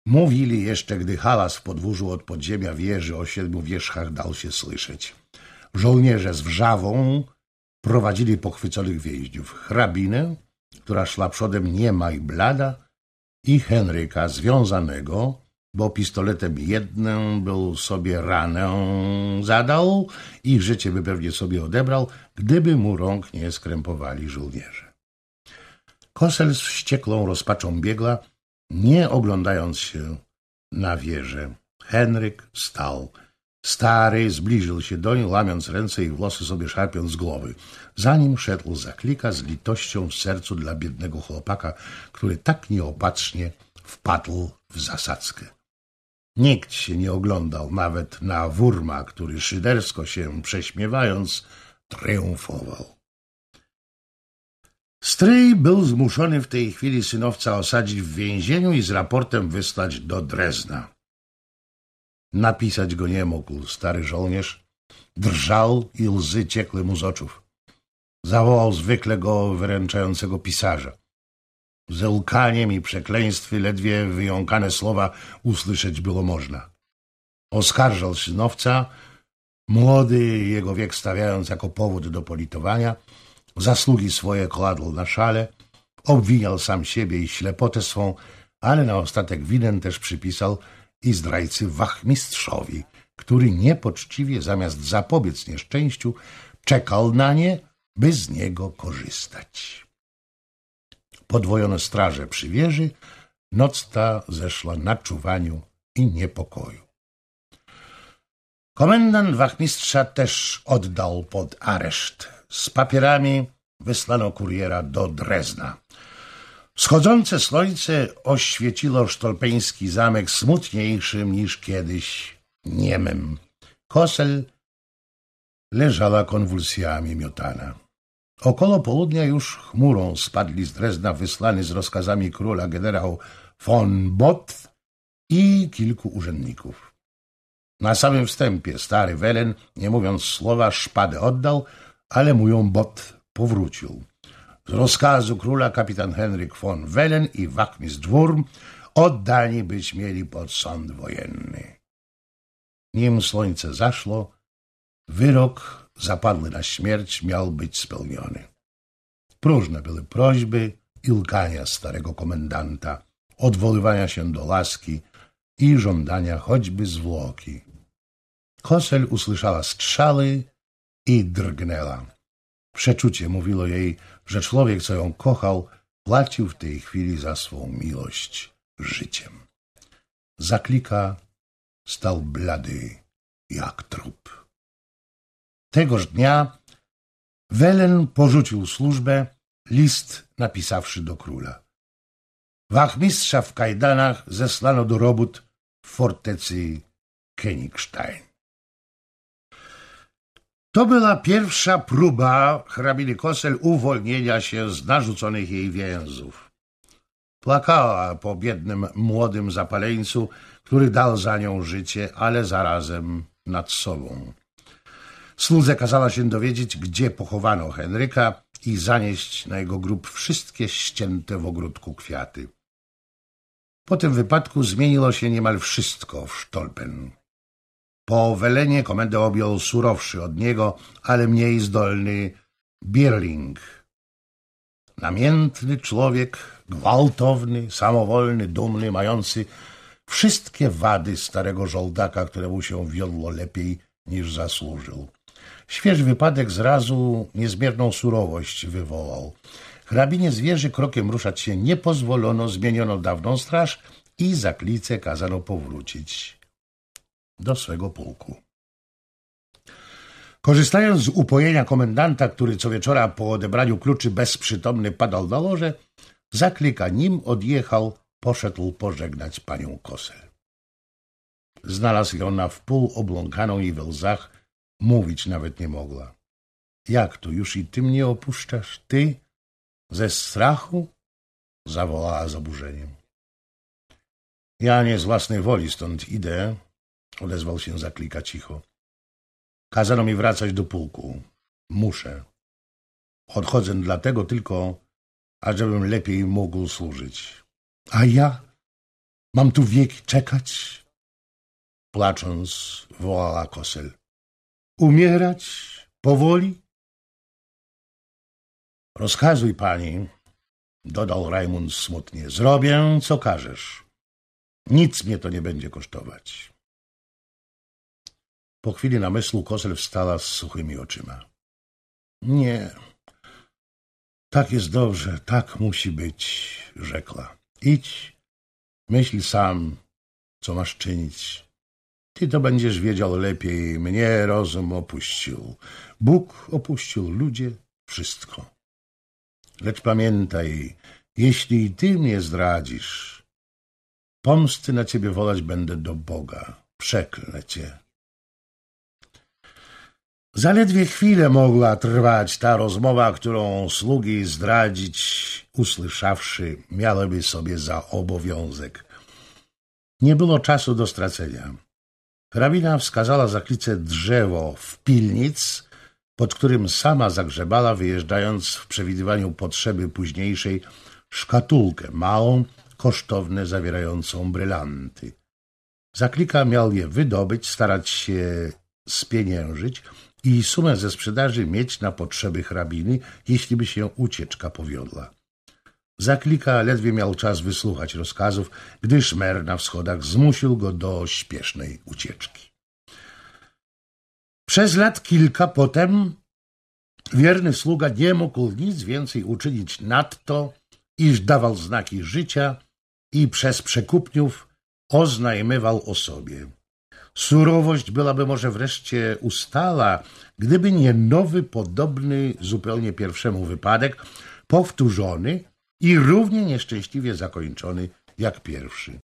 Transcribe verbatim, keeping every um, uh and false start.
Mówili jeszcze, gdy hałas w podwórzu od podziemia wieży o siedmiu wierzchach dał się słyszeć. Żołnierze z wrzawą prowadzili pochwyconych więźniów. Hrabinę, która szła przodem niema i blada, i Henryka związanego, bo pistoletem jednym był sobie ranę zadał i życie by pewnie sobie odebrał, gdyby mu rąk nie skrępowali żołnierze. Kosel z wścieklą rozpaczą biegła, nie oglądając się na wieżę. Henryk stał. Stary zbliżył się doń, łamiąc ręce i włosy sobie szarpiąc z głowy. Za nim szedł Zaklika z litością w sercu dla biednego chłopaka, który tak nieopatrznie wpadł w zasadzkę. Nikt się nie oglądał nawet na Wurma, który szydersko się prześmiewając triumfował. Stryj był zmuszony w tej chwili synowca osadzić w więzieniu i z raportem wysłać do Drezna. Napisać go nie mógł stary żołnierz. Drżał i łzy ciekły mu z oczów. Zawołał zwykle go wyręczającego pisarza. Ze łkaniem i przekleństwy ledwie wyjąkane słowa usłyszeć było można. Oskarżał synowca, młody jego wiek stawiając jako powód do politowania, zasługi swoje kładł na szale, obwiniał sam siebie i ślepotę swą, ale na ostatek winę też przypisał i zdrajcy wachmistrzowi, który niepoczciwie zamiast zapobiec nieszczęściu czekał na nie, by z niego korzystać. Podwojono straże przy wieży, noc ta zeszła na czuwaniu i niepokoju. Komendant wachmistrza też oddał pod areszt. Z papierami wysłano kuriera do Drezna. Wschodzące słońce oświeciło sztolpeński zamek smutniejszym niż kiedyś niemym. Kosel leżała konwulsjami miotana. Około południa już chmurą spadli z Drezna wysłany z rozkazami króla generał von Both i kilku urzędników. Na samym wstępie stary Welen, nie mówiąc słowa, szpadę oddał, ale mu ją Both powrócił. Z rozkazu króla kapitan Henryk von Welen i wachmistrz Wurm oddani być mieli pod sąd wojenny. Nim słońce zaszło, wyrok zapadły na śmierć miał być spełniony. Próżne były prośby i łkania starego komendanta, odwoływania się do łaski i żądania choćby zwłoki. Kosel usłyszała strzały i drgnęła. Przeczucie mówiło jej, że człowiek, co ją kochał, płacił w tej chwili za swą miłość życiem. Zaklika stał blady jak trup. Tegoż dnia Welen porzucił służbę, list napisawszy do króla. Wachmistrza w kajdanach zesłano do robót w fortecy Königstein. To była pierwsza próba hrabiny Kosel uwolnienia się z narzuconych jej więzów. Płakała po biednym młodym zapaleńcu, który dał za nią życie, ale zarazem nad sobą. Słudze kazała się dowiedzieć, gdzie pochowano Henryka i zanieść na jego grób wszystkie ścięte w ogródku kwiaty. Po tym wypadku zmieniło się niemal wszystko w Stolpen. Po Welenie komendę objął surowszy od niego, ale mniej zdolny Bierling. Namiętny człowiek, gwałtowny, samowolny, dumny, mający wszystkie wady starego żołdaka, któremu się wiodło lepiej niż zasłużył. Świeży wypadek zrazu niezmierną surowość wywołał. Hrabinie z wieży krokiem ruszać się nie pozwolono, zmieniono dawną straż i Zaklice kazano powrócić do swego pułku. Korzystając z upojenia komendanta, który co wieczora po odebraniu kluczy bezprzytomny padał na łoże, Zaklika, nim odjechał, poszedł pożegnać panią Kosel. Znalazł ją na wpół obląkaną i we łzach, mówić nawet nie mogła. Jak to, już i ty mnie opuszczasz? Ty? Ze strachu? Zawołała z oburzeniem. Ja nie z własnej woli stąd idę, odezwał się Zaklika cicho. Kazano mi wracać do pułku. Muszę. Odchodzę dlatego tylko, ażebym lepiej mógł służyć. A ja? Mam tu wieki czekać? Płacząc, wołała Kosel. Umierać powoli? Rozkazuj pani, dodał Rajmund smutnie. Zrobię, co każesz. Nic mnie to nie będzie kosztować. Po chwili namysłu Kosel wstała z suchymi oczyma. Nie, tak jest dobrze, tak musi być, rzekła. Idź, myśl sam, co masz czynić. Ty to będziesz wiedział lepiej. Mnie rozum opuścił. Bóg opuścił ludzie wszystko. Lecz pamiętaj, jeśli ty mnie zdradzisz, pomsty na ciebie wolać będę do Boga. Przeklę cię. Zaledwie chwilę mogła trwać ta rozmowa, którą sługi zdradzić, usłyszawszy, miałyby sobie za obowiązek. Nie było czasu do stracenia. Hrabina wskazała zakryte drzewo w pilnic, pod którym sama zagrzebała, wyjeżdżając w przewidywaniu potrzeby późniejszej szkatułkę małą, kosztowne, zawierającą brylanty. Zaklika miał je wydobyć, starać się spieniężyć i sumę ze sprzedaży mieć na potrzeby hrabiny, jeśli by się ucieczka powiodła. Zaklika ledwie miał czas wysłuchać rozkazów, gdy szmer na wschodach zmusił go do śpiesznej ucieczki. Przez lat kilka potem wierny sługa nie mógł nic więcej uczynić nadto, iż dawał znaki życia i przez przekupniów oznajmywał o sobie. Surowość byłaby może wreszcie ustala, gdyby nie nowy, podobny zupełnie pierwszemu wypadek, powtórzony i równie nieszczęśliwie zakończony jak pierwszy.